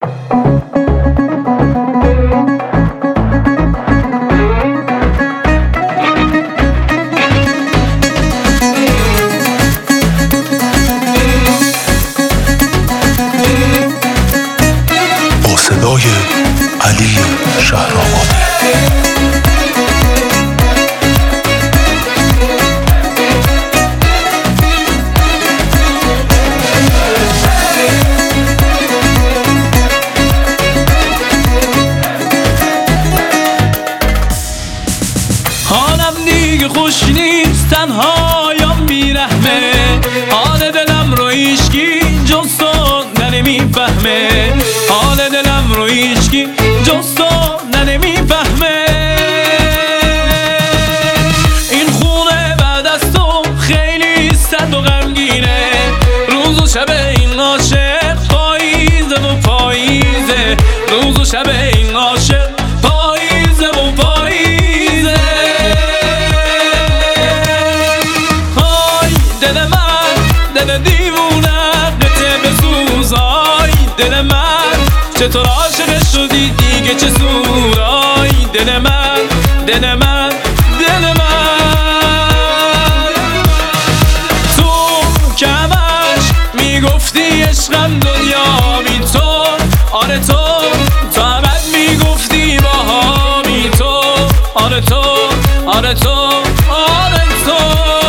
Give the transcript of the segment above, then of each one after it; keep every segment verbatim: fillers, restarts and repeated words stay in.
صدای علی شهرآبادی. حالم دیگه خوش نیست، تنهایم بیرحمه، حال دلم رو هیچکی جز تو نمیفهمه، حال دلم رو هیچکی جز تو نمیفهمه. این خونه بعد از تو خیلی سرد و غمگینه، روز و شب این عاشق پاییزه و پاییزه، روز و شب این عاشق پاییزه و پاییزه. های دل من دل دیوونه قطعه بسوزای، دل من چطور عاشق شدی دیگه چه سورای، دل من دل من دل من. تو که همش میگفتی عشقم دنیا بی تو، آره تو تو همت میگفتی باها بی تو، آره تو آره تو آره تو.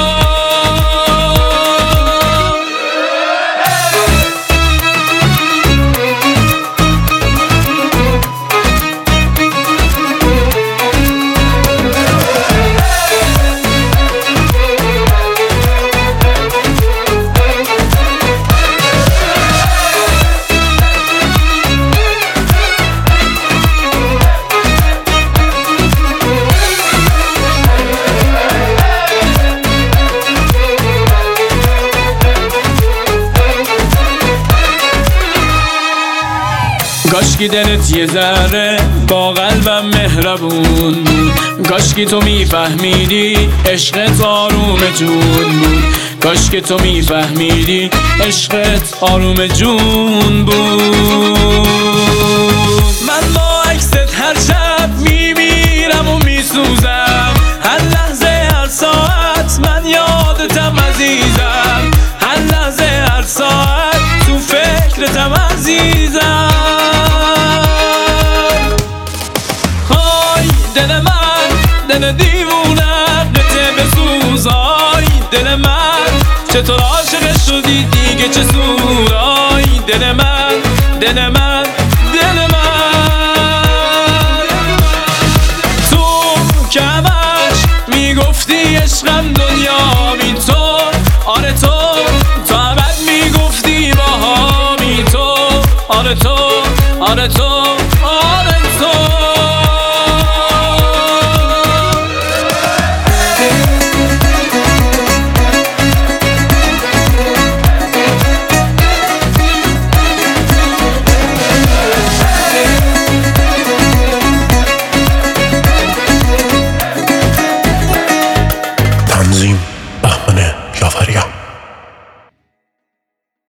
کاشکی دلت یه ذره با قلبم مهربون بود، کاشکی تو میفهمیدی عشقت آروم جون بود، کاشکی تو میفهمیدی عشقت آروم جون بود. من با عکست هر شب میمیرم و میسوزم، هر لحظه هر ساعت من یادتم عزیزم، هر لحظه هر ساعت تو فکرتم عزیزم. دل من دل دیوونه قطعه بسوزای، دل من چطور عاشق شدی دیگه چه سورای، دل من دل من دل من. تو که همش میگفتی عشقم دنیا بی تو، آره تو تو همت میگفتی باها بی تو، آره تو آره تو